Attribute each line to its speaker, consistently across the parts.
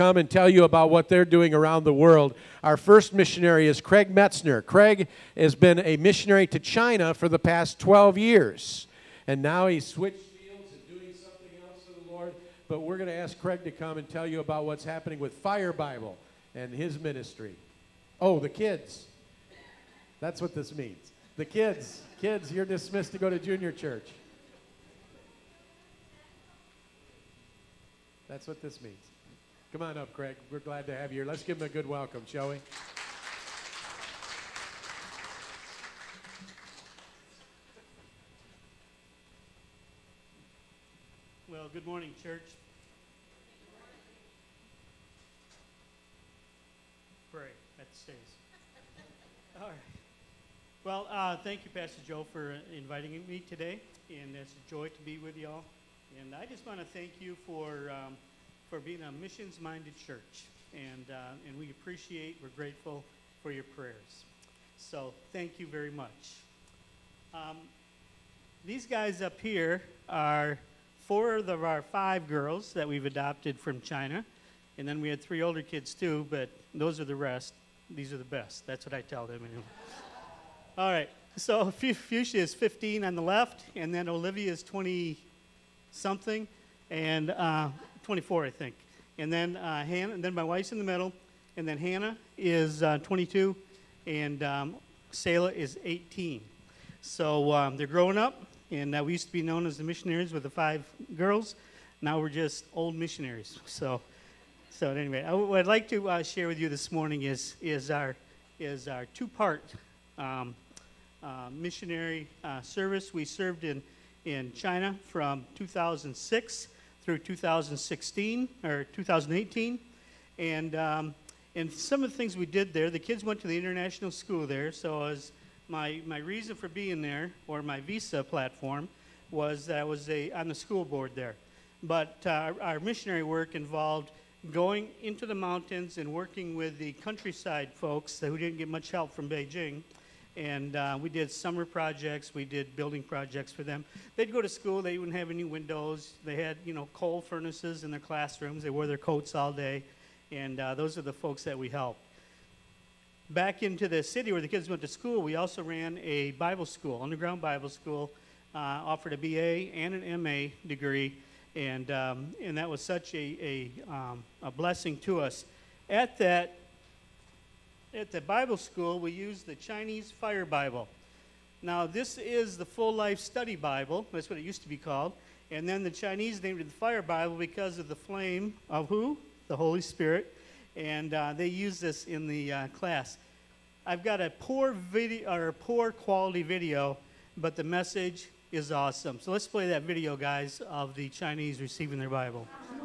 Speaker 1: come and tell you about what they're doing around the world. Our first missionary is Craig Metzner. Craig has been a missionary to China for the past 12 years, and now he's switched fields and doing something else for the Lord. But we're going to ask Craig to come and tell you about what's happening with Fire Bible and his ministry. Oh, the kids. That's what this means. The kids. Kids, you're dismissed to go to junior church. That's what this means. Come on up, Craig. We're glad to have you here. Let's give him a good welcome, shall we?
Speaker 2: Well, good morning, church. Pray. That stays. All right. Well, thank you, Pastor Joe, for inviting me today, and it's a joy to be with y'all. And I just want to thank you for being a missions-minded church, and we appreciate, we're grateful for your prayers. So thank you very much. These guys up here are 4 of our 5 girls that we've adopted from China, and then we had 3 older kids too, but those are the rest. These are the best. That's what I tell them anyway. All right, so Fuchsia is 15 on the left, and then Olivia is 20-something, and 24, I think. And then Hannah, and then my wife's in the middle, and then Hannah is 22, and Selah is 18. So they're growing up, and we used to be known as the missionaries with the 5 girls. Now we're just old missionaries. So anyway, what I'd like to share with you this morning is our 2-part missionary service. We served in China from 2006 through 2016 or 2018, and some of the things we did there. The kids went to the international school there, so as my reason for being there, or my visa platform, was that I was on the school board there. But our missionary work involved going into the mountains and working with the countryside folks who didn't get much help from Beijing. And we did summer projects. We did building projects for them. They'd go to school. They wouldn't have any windows. They had, coal furnaces in their classrooms. They wore their coats all day. And those are the folks that we helped. Back into the city where the kids went to school, we also ran a Bible school, underground Bible school, offered a BA and an MA degree. And that was such a blessing to us. At the Bible school, we used the Chinese Fire Bible. Now, this is the Full Life Study Bible. That's what it used to be called. And then the Chinese named it the Fire Bible because of the flame of who? The Holy Spirit. And they use this in the class. I've got a poor quality video, but the message is awesome. So let's play that video, guys, of the Chinese receiving their Bible.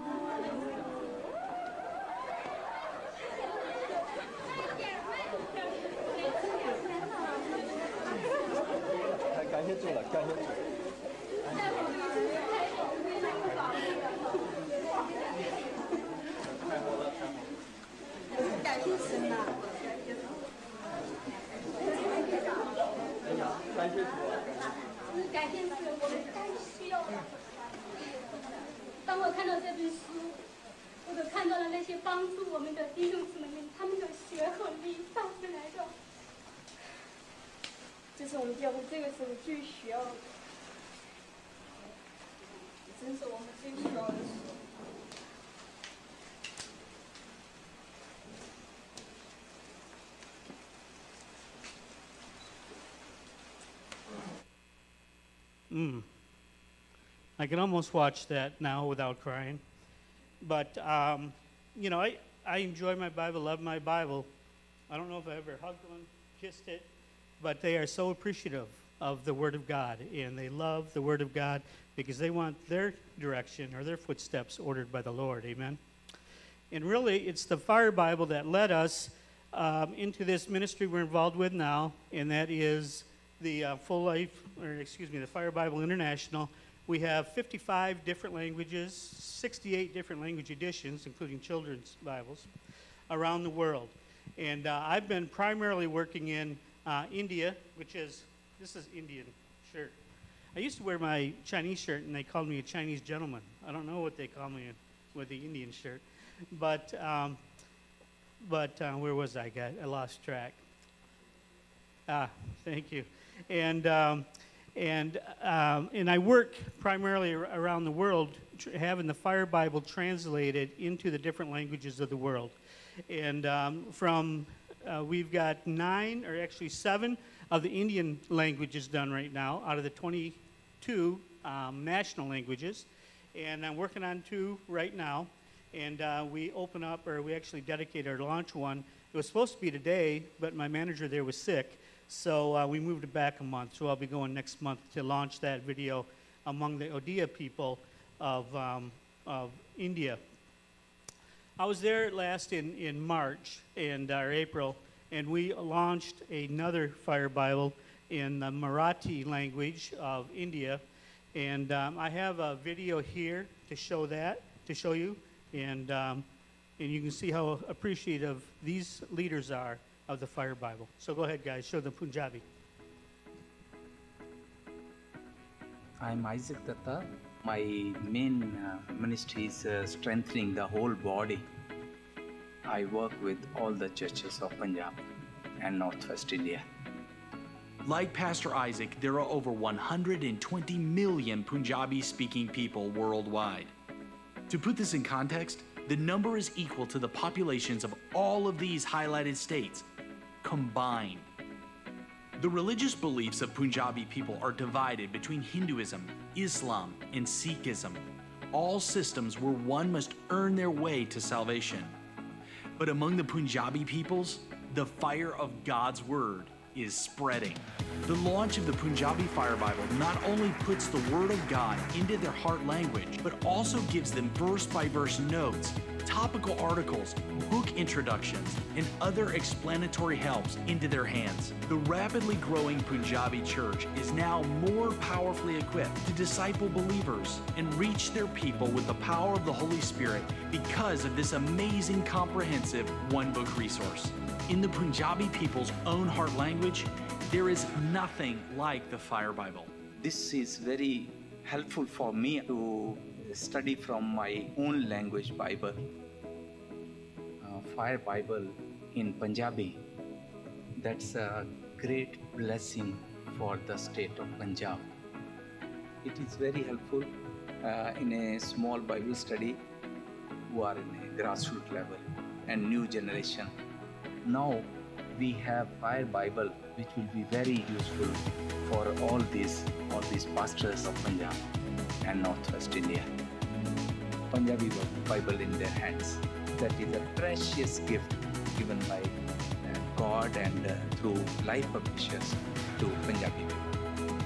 Speaker 2: I can almost watch that now without crying. But, I enjoy my Bible, love my Bible. I don't know if I ever hugged one, kissed it, but they are so appreciative of the Word of God, and they love the Word of God because they want their direction or their footsteps ordered by the Lord. Amen? And really, it's the Fire Bible that led us into this ministry we're involved with now, and that is the the Fire Bible International. We have 55 different languages, 68 different language editions, including children's Bibles, around the world. And I've been primarily working in India, this is Indian shirt. I used to wear my Chinese shirt, and they called me a Chinese gentleman. I don't know what they call me with the Indian shirt. But where was I? I lost track. Thank you. And I work primarily around the world, having the Fire Bible translated into the different languages of the world. And we've got 9, or actually 7, of the Indian languages done right now out of the 22 national languages. And I'm working on 2 right now. And we actually dedicate our launch one. It was supposed to be today, but my manager there was sick. So we moved it back a month. So I'll be going next month to launch that video among the Odia people of India. I was there last in March or April, and we launched another Fire Bible in the Marathi language of India. And I have a video here to show you. And you can see how appreciative these leaders are of the Fire Bible. So go ahead, guys, show the Punjabi.
Speaker 3: I'm Isaac Datta. My main ministry is strengthening the whole body. I work with all the churches of Punjab and Northwest India.
Speaker 4: Like Pastor Isaac, there are over 120 million Punjabi-speaking people worldwide. To put this in context, the number is equal to the populations of all of these highlighted states combined. The religious beliefs of Punjabi people are divided between Hinduism, Islam, and Sikhism, all systems where one must earn their way to salvation. But among the Punjabi peoples, the fire of God's Word is spreading. The launch of the Punjabi Fire Bible not only puts the Word of God into their heart language, but also gives them verse-by-verse notes, topical articles, book introductions, and other explanatory helps into their hands. The rapidly growing Punjabi church is now more powerfully equipped to disciple believers and reach their people with the power of the Holy Spirit because of this amazing, comprehensive one-book resource. In the Punjabi people's own heart language, there is nothing like the Fire Bible.
Speaker 3: This is very helpful for me to study from my own language Bible. Fire Bible in Punjabi, that's a great blessing for the state of Punjab. It is very helpful in a small Bible study who are in a grassroots level and new generation. Now we have Fire Bible, which will be very useful for all these pastors of Punjab and Northwest India. Punjabi Bible in their hands. That is a precious gift given by God and through Life Publishers to Punjabi people.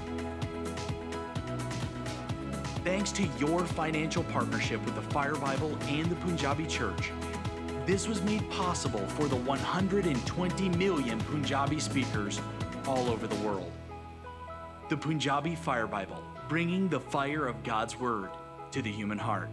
Speaker 4: Thanks to your financial partnership with the Fire Bible and the Punjabi Church, this was made possible for the 120 million Punjabi speakers all over the world. The Punjabi Fire Bible, bringing the fire of God's Word to the human heart.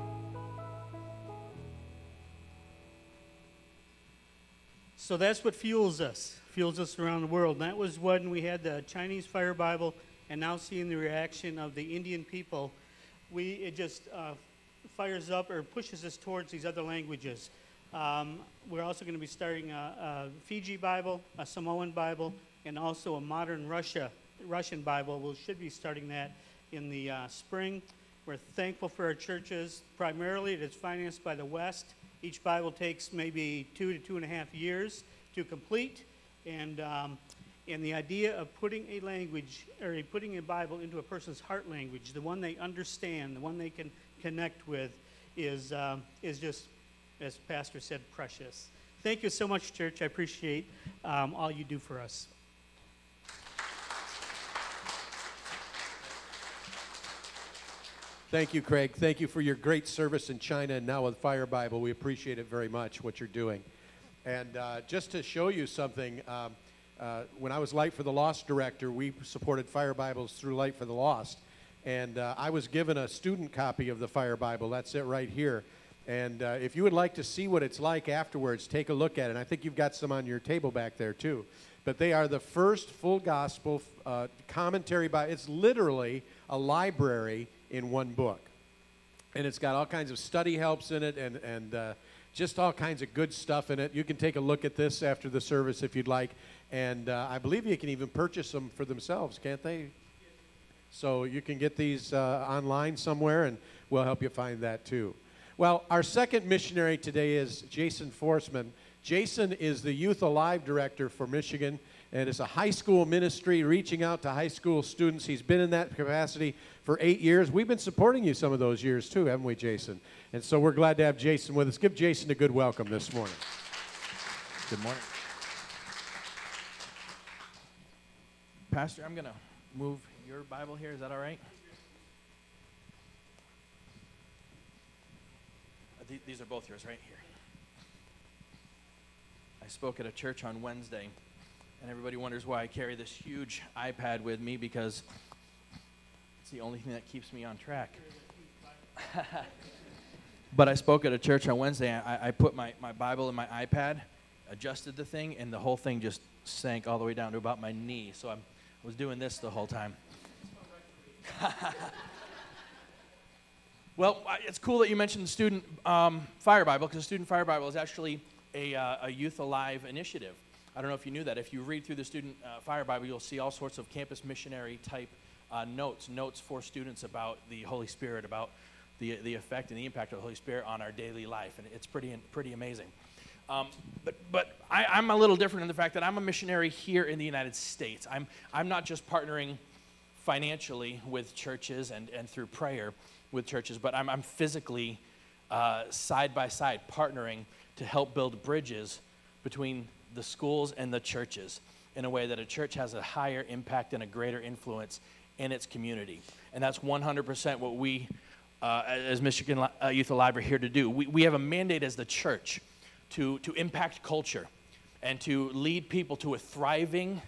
Speaker 2: So that's what fuels us around the world. And that was when we had the Chinese Fire Bible, and now seeing the reaction of the Indian people, it just fires up or pushes us towards these other languages. We're also going to be starting a Fiji Bible, a Samoan Bible, and also a modern Russian Bible. We should be starting that in the spring. We're thankful for our churches. Primarily, it is financed by the West. Each Bible takes maybe 2 to 2.5 years to complete, and the idea of putting a language or putting a Bible into a person's heart language, the one they understand, the one they can connect with, is just, as Pastor said, precious. Thank you so much, church. I appreciate all you do for us.
Speaker 1: Thank you, Craig. Thank you for your great service in China and now with Fire Bible. We appreciate it very much, what you're doing. And just to show you something, when I was Light for the Lost director, we supported Fire Bibles through Light for the Lost. And I was given a student copy of the Fire Bible. That's it right here. And if you would like to see what it's like afterwards, take a look at it. And I think you've got some on your table back there, too. But they are the first full gospel commentary Bible. It's literally a library in one book. And it's got all kinds of study helps in it, and just all kinds of good stuff in it. You can take a look at this after the service if you'd like. And I believe you can even purchase them for themselves, can't they? So you can get these online somewhere, and we'll help you find that too. Well, our second missionary today is Jason Forsman. Jason is the Youth Alive Director for Michigan, and it's a high school ministry reaching out to high school students. He's been in that capacity for 8 years. We've been supporting you some of those years too, haven't we, Jason? And so we're glad to have Jason with us. Give Jason a good welcome this morning.
Speaker 5: Good morning. Pastor, I'm going to move your Bible here. Is that all right? These are both yours right here. I spoke at a church on Wednesday, and everybody wonders why I carry this huge iPad with me, because it's the only thing that keeps me on track. But I spoke at a church on Wednesday. I put my Bible in my iPad, adjusted the thing, and the whole thing just sank all the way down to about my knee. So I was doing this the whole time. Well, it's cool that you mentioned the Student Fire Bible, because the Student Fire Bible is actually a Youth Alive initiative. I don't know if you knew that. If you read through the Student Fire Bible, you'll see all sorts of campus missionary type notes for students about the Holy Spirit, about the effect and the impact of the Holy Spirit on our daily life, and it's pretty amazing. But I'm a little different in the fact that I'm a missionary here in the United States. I'm not just partnering financially with churches and through prayer with churches, but I'm physically side by side partnering to help build bridges between the schools and the churches in a way that a church has a higher impact and a greater influence in its community. And that's 100% what we, as Michigan Youth Alive, are here to do. We have a mandate as the church to impact culture and to lead people to a thriving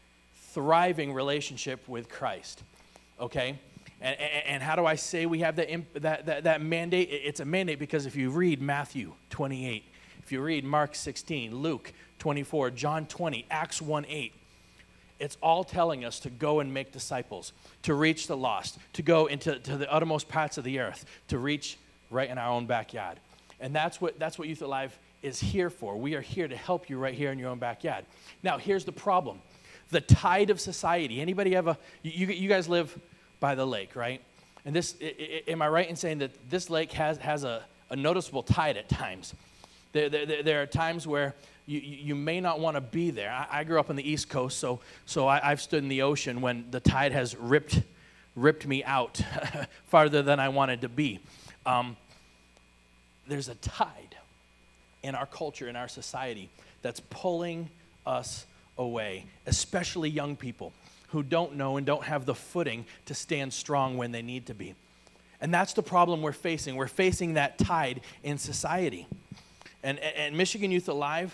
Speaker 5: relationship with Christ, okay? And how do I say we have that mandate? It's a mandate because if you read Matthew 28, if you read Mark 16, Luke 24, John 20, Acts 1:8, it's all telling us to go and make disciples, to reach the lost, to go into the uttermost parts of the earth, to reach right in our own backyard. And that's what Youth Alive is here for. We are here to help you right here in your own backyard. Now, here's the problem. The tide of society. Anybody have you guys live by the lake, right? And this, am I right in saying that this lake has a noticeable tide at times? There are times where you may not want to be there. I grew up on the East Coast, so I've stood in the ocean when the tide has ripped me out farther than I wanted to be. There's a tide in our culture, in our society, that's pulling us away, especially young people who don't know and don't have the footing to stand strong when they need to be. And that's the problem we're facing. We're facing that tide in society. And Michigan Youth Alive,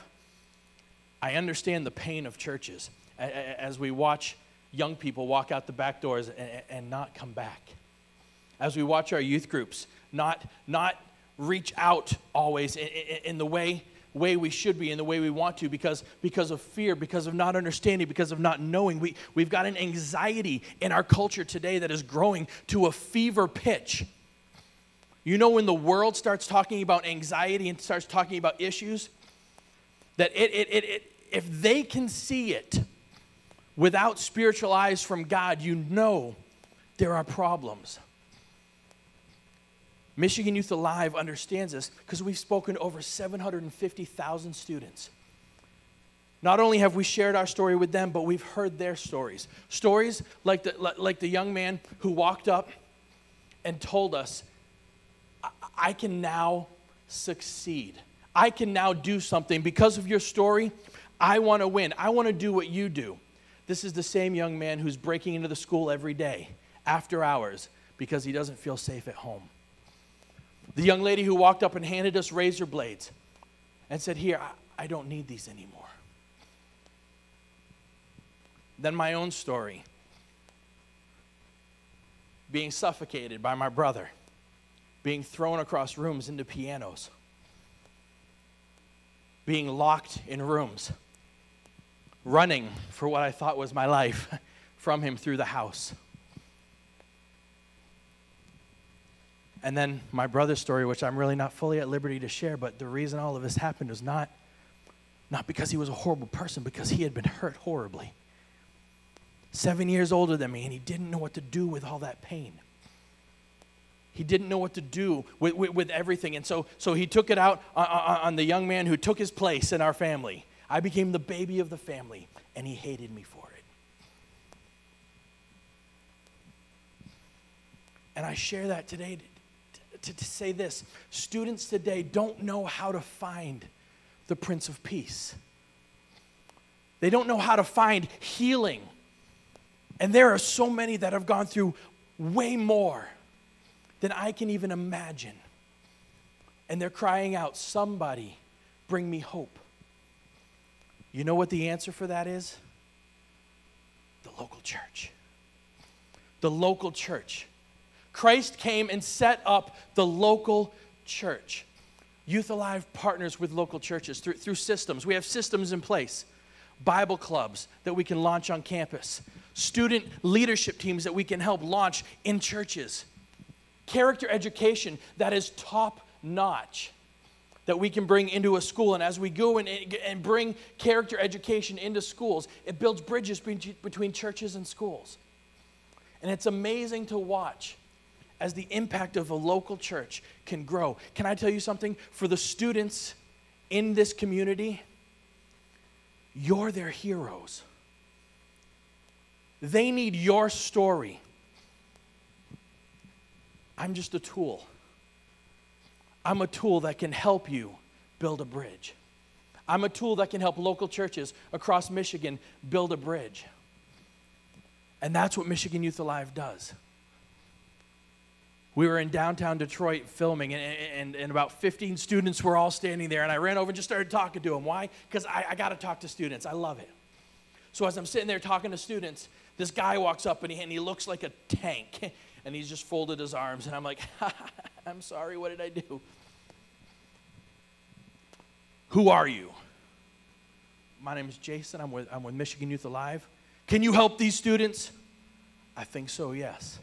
Speaker 5: I understand the pain of churches as we watch young people walk out the back doors and not come back. As we watch our youth groups not reach out always in the way we should be, in the way we want to, because of fear, because of not understanding, because of not knowing. We've got an anxiety in our culture today that is growing to a fever pitch. You know, when the world starts talking about anxiety and starts talking about issues, that if they can see it without spiritual eyes from God, you know there are problems. Michigan Youth Alive understands this because we've spoken to over 750,000 students. Not only have we shared our story with them, but we've heard their stories. Stories like the young man who walked up and told us, I can now succeed. I can now do something. Because of your story, I want to win. I want to do what you do. This is the same young man who's breaking into the school every day, after hours, because he doesn't feel safe at home. The young lady who walked up and handed us razor blades and said, here, I don't need these anymore. Then my own story, being suffocated by my brother, being thrown across rooms into pianos, being locked in rooms, running for what I thought was my life from him through the house. And then my brother's story, which I'm really not fully at liberty to share, but the reason all of this happened was not because he was a horrible person, because he had been hurt horribly. 7 years older than me, and he didn't know what to do with all that pain. He didn't know what to do with everything. And so he took it out on the young man who took his place in our family. I became the baby of the family, and he hated me for it. And I share that today to say this. Students today don't know how to find the Prince of Peace. They don't know how to find healing. And there are so many that have gone through way more than I can even imagine. And they're crying out, somebody bring me hope. You know what the answer for that is? The local church. The local church. Christ came and set up the local church. Youth Alive partners with local churches through systems. We have systems in place. Bible clubs that we can launch on campus. Student leadership teams that we can help launch in churches. Character education that is top notch that we can bring into a school. And as we go and bring character education into schools, it builds bridges between churches and schools. And it's amazing to watch as the impact of a local church can grow. Can I tell you something? For the students in this community, you're their heroes. They need your story. I'm just a tool. I'm a tool that can help you build a bridge. I'm a tool that can help local churches across Michigan build a bridge. And that's what Michigan Youth Alive does. We were in downtown Detroit filming, and about 15 students were all standing there, and I ran over and just started talking to them. Why? Because I got to talk to students. I love it. So as I'm sitting there talking to students, this guy walks up, and he looks like a tank, and he's just folded his arms, and I'm like, I'm sorry, what did I do? Who are you? My name is Jason. I'm with Michigan Youth Alive. Can you help these students? I think so, yes.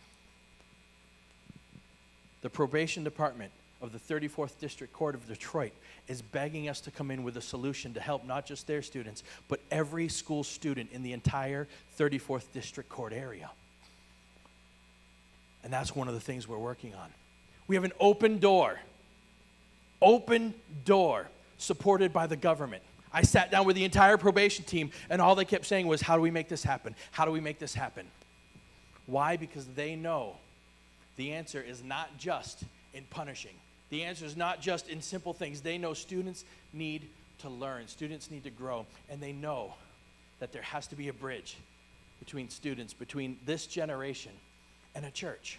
Speaker 5: The probation department of the 34th District Court of Detroit is begging us to come in with a solution to help not just their students, but every school student in the entire 34th District Court area. And that's one of the things we're working on. We have an open door supported by the government. I sat down with the entire probation team, and all they kept saying was, how do we make this happen? How do we make this happen? Why? Because they know the answer is not just in punishing. The answer is not just in simple things. They know students need to learn. Students need to grow. And they know that there has to be a bridge between students, between this generation and a church.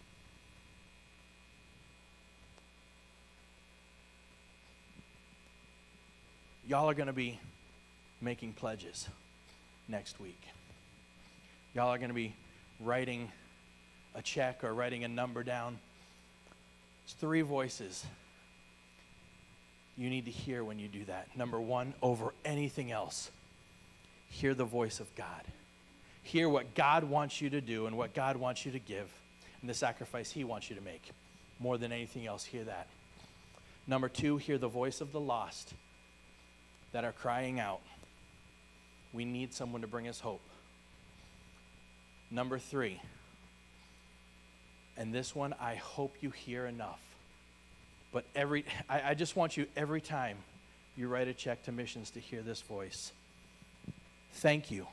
Speaker 5: Y'all are going to be making pledges next week. Y'all are going to be writing a check or writing a number down. It's 3 voices you need to hear when you do that. Number 1, over anything else, hear the voice of God. Hear what God wants you to do and what God wants you to give and the sacrifice He wants you to make. More than anything else, hear that. Number 2, hear the voice of the lost that are crying out, we need someone to bring us hope. Number 3, and this one I hope you hear enough, but I just want you every time you write a check to missions to hear this voice. Thank you.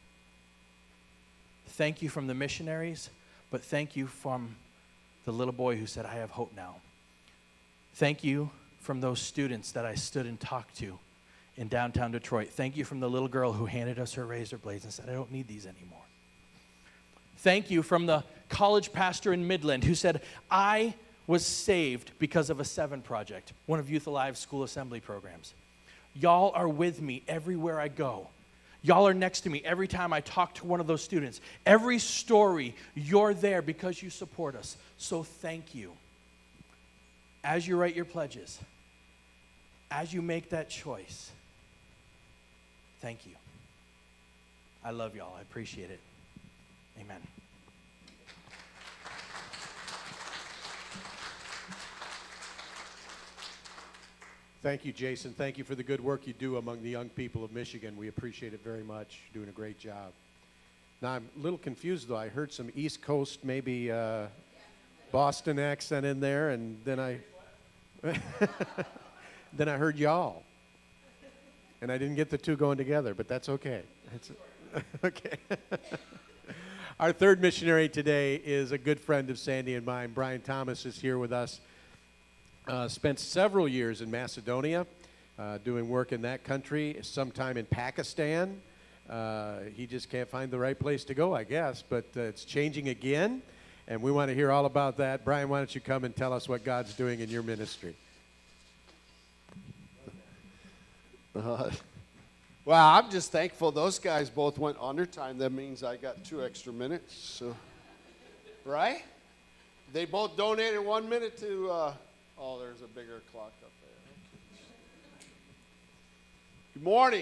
Speaker 5: Thank you from the missionaries, but thank you from the little boy who said, I have hope now. Thank you from those students that I stood and talked to in downtown Detroit. Thank you from the little girl who handed us her razor blades and said, I don't need these anymore. Thank you from the college pastor in Midland who said, I was saved because of a 7 project, one of Youth Alive's school assembly programs. Y'all are with me everywhere I go. Y'all are next to me every time I talk to one of those students. Every story, you're there because you support us. So thank you. As you write your pledges, as you make that choice, thank you. I love y'all. I appreciate it. Amen.
Speaker 1: Thank you, Jason. Thank you for the good work you do among the young people of Michigan. We appreciate it very much. You're doing a great job. Now, I'm a little confused, though. I heard some East Coast, maybe Boston accent in there, and then then I heard y'all. And I didn't get the two going together, but that's okay. Okay. Our third missionary today is a good friend of Sandy and mine. Brian Thomas is here with us. Spent several years in Macedonia, doing work in that country, sometime in Pakistan. He just can't find the right place to go, I guess, but it's changing again, and we want to hear all about that. Brian, why don't you come and tell us what God's doing in your ministry?
Speaker 6: Well, I'm just thankful those guys both went under time. That means I got 2 extra minutes, so, right? They both donated 1 minute to... Oh, there's a bigger clock up there. Good morning.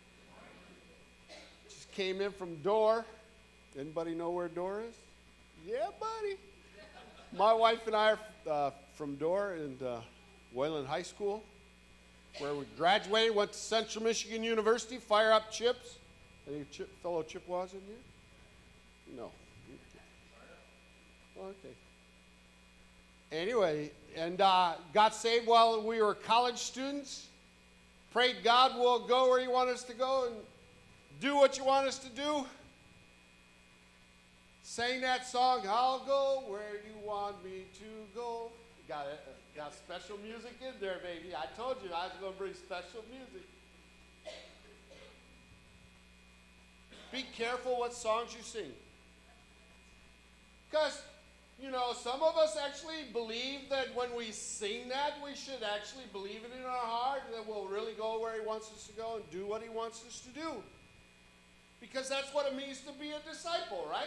Speaker 6: Just came in from Door. Anybody know where Door is? Yeah, buddy. My wife and I are from Door and Wayland High School, where we graduated, went to Central Michigan University, fire up Chips. Any fellow Chippewas in here? No. Okay. Anyway, and got saved while we were college students. Prayed God will go where you want us to go and do what you want us to do. Sang that song, I'll go where you want me to go. Got special music in there, baby. I told you I was going to bring special music. Be careful what songs you sing. Because some of us actually believe that when we sing that, we should actually believe it in our heart, that we'll really go where he wants us to go and do what he wants us to do. Because that's what it means to be a disciple, right?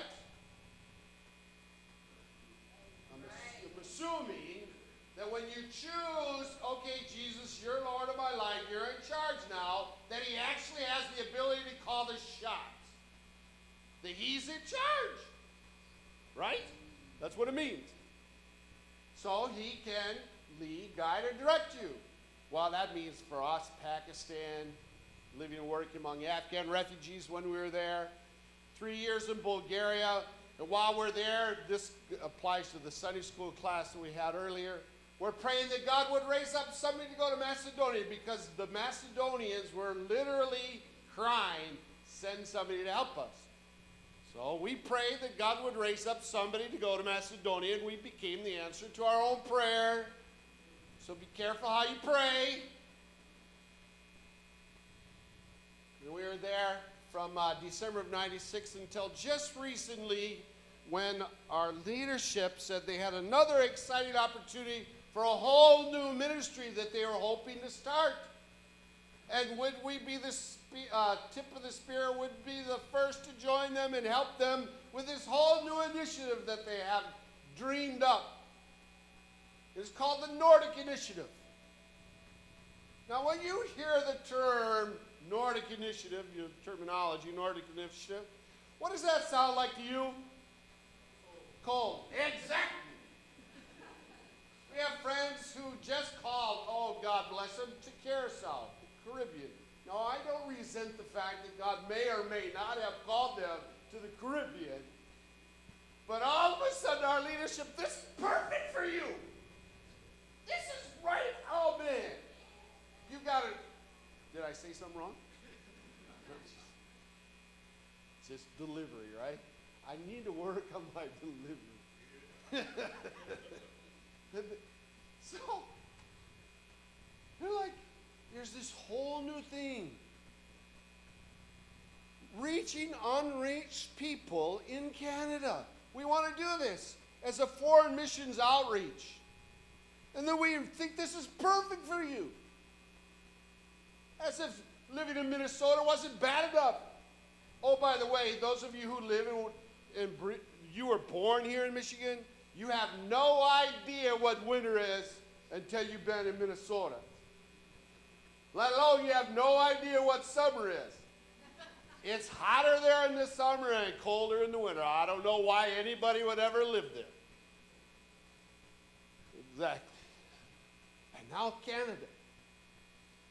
Speaker 6: I'm assuming that when you choose, okay, Jesus, you're Lord of my life, you're in charge now, that he actually has the ability to call the shots. That he's in charge, right? That's what it means. So he can lead, guide, or direct you. Well, that means for us, Pakistan, living and working among Afghan refugees when we were there, 3 years in Bulgaria. And while we're there, this applies to the Sunday school class that we had earlier. We're praying that God would raise up somebody to go to Macedonia because the Macedonians were literally crying, send somebody to help us. So we prayed that God would raise up somebody to go to Macedonia, and we became the answer to our own prayer. So be careful how you pray. And we were there from December of 96 until just recently when our leadership said they had another exciting opportunity for a whole new ministry that they were hoping to start. And would we be the tip of the spear, would be the first to join them and help them with this whole new initiative that they have dreamed up. It's called the Nordic Initiative. Now, when you hear the term Nordic Initiative, your terminology, Nordic Initiative, what does that sound like to you? Cold. Exactly. We have friends who just called, oh, God bless them, to Curacao, the Caribbean. Now, I don't resent the fact that God may or may not have called them to the Caribbean, but all of a sudden our leadership, this is perfect for you. This is right, oh man. You got to, did I say something wrong? It's just delivery, right? I need to work on my delivery. So, they're like, there's this whole new thing. Reaching unreached people in Canada. We want to do this as a foreign missions outreach. And then we think this is perfect for you. As if living in Minnesota wasn't bad enough. Oh, by the way, those of you who live you were born here in Michigan, you have no idea what winter is until you've been in Minnesota. Let alone you have no idea what summer is. It's hotter there in the summer and colder in the winter. I don't know why anybody would ever live there. Exactly. And now Canada.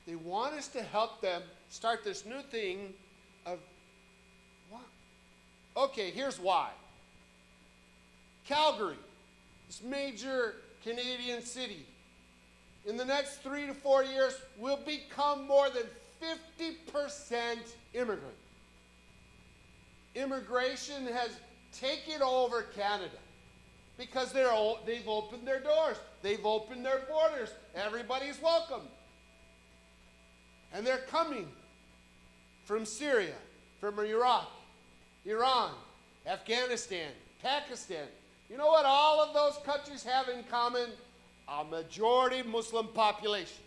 Speaker 6: They want us to help them start this new thing of what? Okay, here's why. Calgary, this major Canadian city, in the next 3 to 4 years will become more than 50% immigrant. Immigration has taken over Canada because they've opened their doors. They've opened their borders. Everybody's welcome. And they're coming from Syria, from Iraq, Iran, Afghanistan, Pakistan. You know what all of those countries have in common? A majority Muslim population.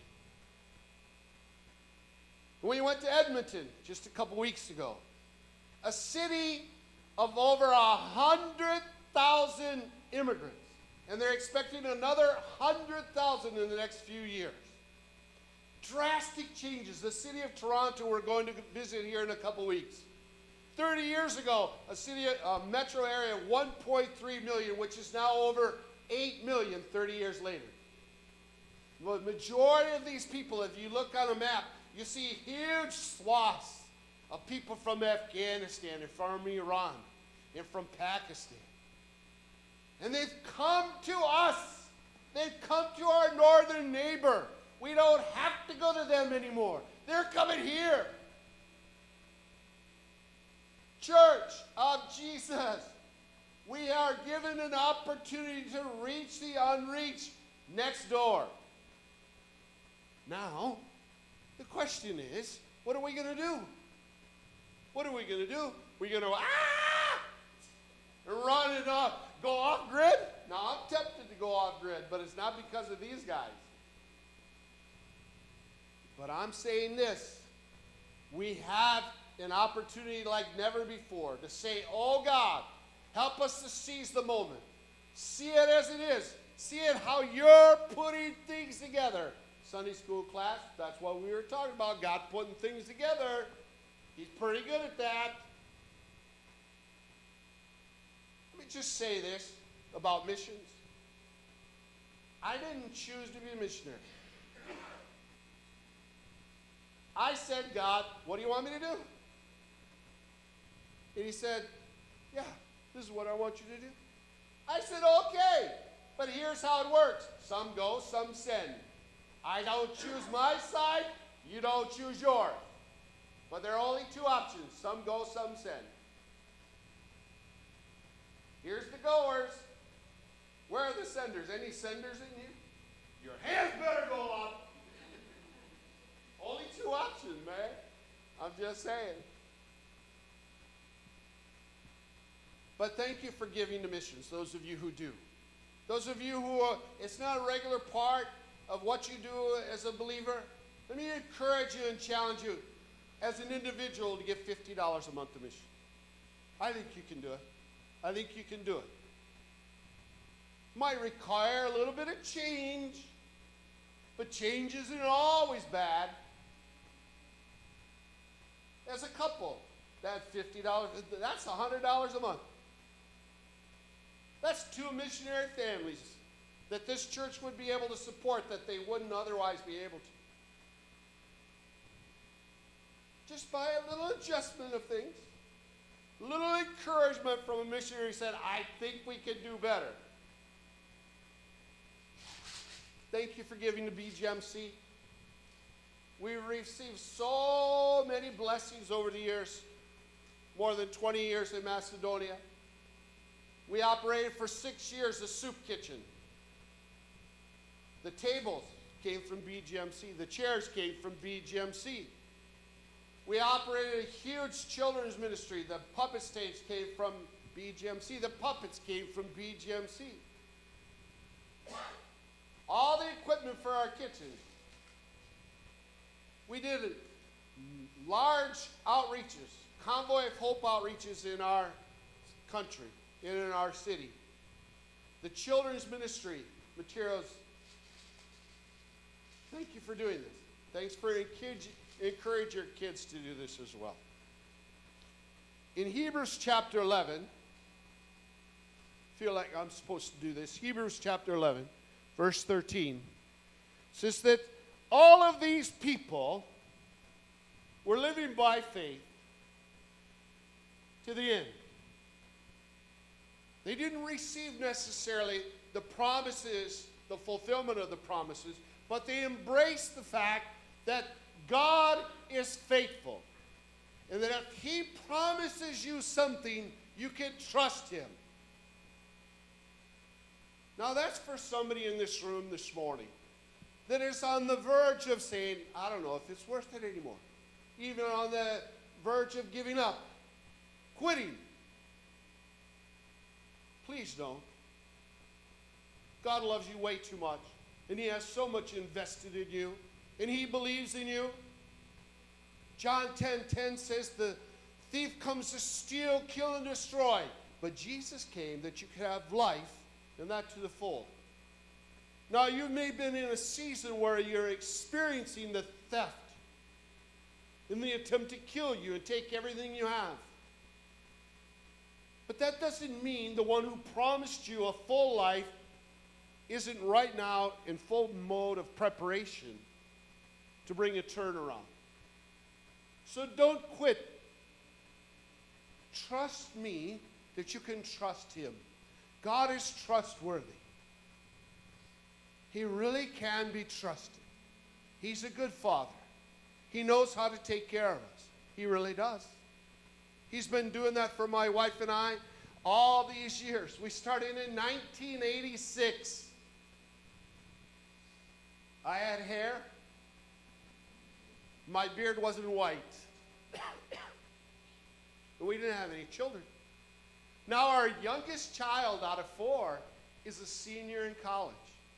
Speaker 6: When we went to Edmonton just a couple weeks ago, a city of over 100,000 immigrants, and they're expecting another 100,000 in the next few years. Drastic changes. The city of Toronto we're going to visit here in a couple weeks. 30 years ago, a metro area of 1.3 million, which is now over 8 million 30 years later. The majority of these people, if you look on a map, you see huge swaths of people from Afghanistan and from Iran and from Pakistan. And they've come to us. They've come to our northern neighbor. We don't have to go to them anymore. They're coming here. Church of Jesus, we are given an opportunity to reach the unreached next door. Now, the question is, what are we going to do? What are we going to do? We're going to run and go off grid? No, I'm tempted to go off grid, but it's not because of these guys. But I'm saying this, we have an opportunity like never before to say, oh God, help us to seize the moment. See it as it is. See it how you're putting things together. Sunday school class, that's what we were talking about, God putting things together. He's pretty good at that. Let me just say this about missions. I didn't choose to be a missionary. I said, God, what do you want me to do? And he said, yeah, this is what I want you to do. I said, okay, but here's how it works. Some go, some send. I don't choose my side, you don't choose yours. But there are only two options. Some go, some send. Here's the goers. Where are the senders? Any senders in you? Your hands better go up. Only two options, man. I'm just saying. But thank you for giving to missions, those of you who do. Those of you who it's not a regular part of what you do as a believer. Let me encourage you and challenge you as an individual to give $50 a month to mission. I think you can do it. I think you can do it. Might require a little bit of change, but change isn't always bad. As a couple, that $50, that's $100 a month. That's two missionary families that this church would be able to support that they wouldn't otherwise be able to. Just by a little adjustment of things, a little encouragement from a missionary who said, I think we can do better. Thank you for giving to BGMC. We've received so many blessings over the years, more than 20 years in Macedonia. We operated for 6 years a soup kitchen. The tables came from BGMC. The chairs came from BGMC. We operated a huge children's ministry. The puppet stage came from BGMC. The puppets came from BGMC. All the equipment for our kitchen. We did large outreaches, Convoy of Hope outreaches in our country, and in our city. The children's ministry materials. Thank you for doing this. Thanks for encourage your kids to do this as well. In Hebrews chapter 11, I feel like I'm supposed to do this. Hebrews chapter 11, verse 13, says that all of these people were living by faith to the end. They didn't receive necessarily the promises, the fulfillment of the promises, but they embraced the fact that God is faithful. And that if He promises you something, you can trust Him. Now that's for somebody in this room this morning that is on the verge of saying, I don't know if it's worth it anymore. Even on the verge of giving up, quitting. Please don't. God loves you way too much. And He has so much invested in you. And He believes in you. John 10:10 says the thief comes to steal, kill, and destroy. But Jesus came that you could have life, and that to the full. Now you may have been in a season where you're experiencing the theft and the attempt to kill you and take everything you have. But that doesn't mean the one who promised you a full life isn't right now in full mode of preparation to bring a turnaround. So don't quit. Trust me that you can trust Him. God is trustworthy. He really can be trusted. He's a good Father. He knows how to take care of us. He really does. He's been doing that for my wife and I all these years. We started in 1986. I had hair. My beard wasn't white. And we didn't have any children. Now our youngest child out of 4 is a senior in college.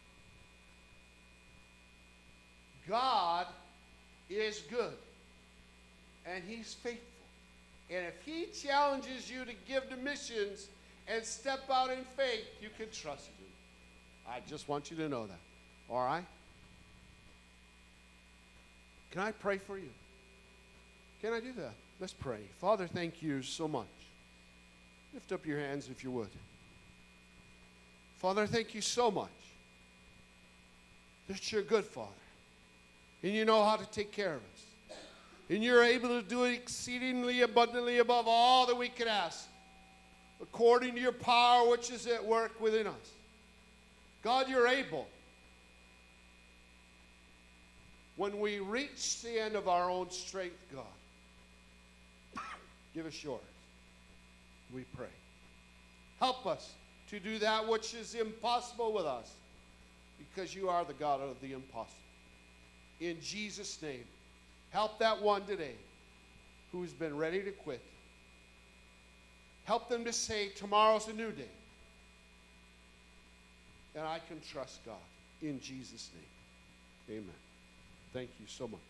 Speaker 6: God is good. And He's faithful. And if He challenges you to give to missions and step out in faith, you can trust Him. I just want you to know that. All right? Can I pray for you? Can I do that? Let's pray. Father, thank you so much. Lift up your hands if you would. Father, thank you so much that you're a good Father. And you know how to take care of us. And you're able to do it exceedingly abundantly above all that we could ask, according to your power which is at work within us. God, you're able. When we reach the end of our own strength, God, give us yours. We pray. Help us to do that which is impossible with us, because you are the God of the impossible. In Jesus' name, help that one today who's been ready to quit. Help them to say, tomorrow's a new day. And I can trust God. In Jesus' name, amen. Thank you so much.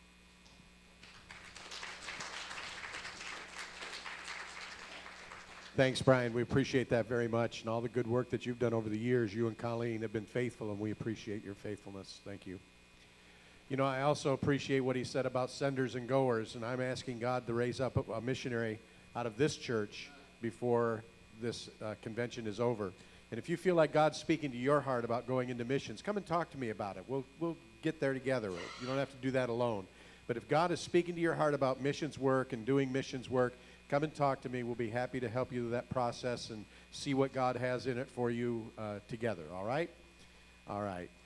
Speaker 1: Thanks, Brian. We appreciate that very much. And all the good work that you've done over the years. You and Colleen have been faithful, and we appreciate your faithfulness. Thank you. You know, I also appreciate what he said about senders and goers, and I'm asking God to raise up a missionary out of this church before this convention is over. And if you feel like God's speaking to your heart about going into missions, come and talk to me about it. We'll get there together. You don't have to do that alone. But if God is speaking to your heart about missions work and doing missions work, come and talk to me. We'll be happy to help you with that process and see what God has in it for you together. All right? All right.